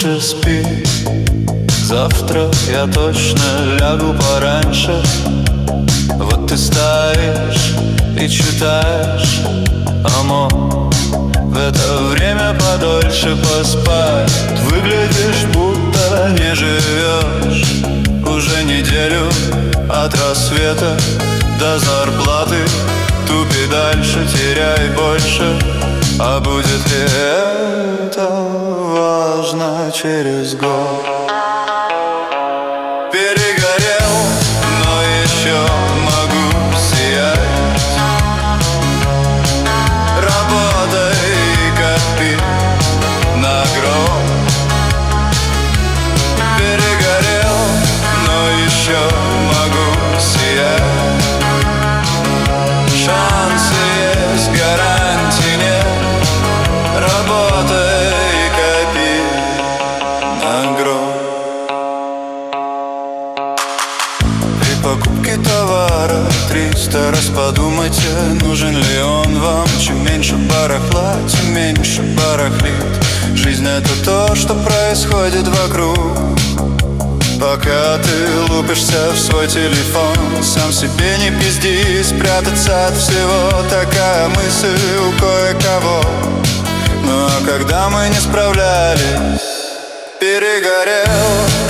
лучше спи. Завтра я точно лягу пораньше. Вот ты стоишь и читаешь Амор. В это время подольше поспать. Выглядишь, будто не живешь уже неделю. От рассвета до зарплаты. Тупи дальше, теряй больше. А будет ли это важно через год? Перегорел, но еще могу сиять. Работай и копи на гроб. Перегорел, но еще могу сиять. Шансы есть, гарантий нет. Работай и копи на гроб. При покупке товара 300 раз подумайте, нужен ли он вам. Чем меньше барахла, тем меньше барахлит. Жизнь — это то, что происходит вокруг. Пока ты лупишься в свой телефон, сам себе не пизди, спрятаться от всего. Такая мысль у кое-кого. Ну а когда мы не справлялись, перегорел.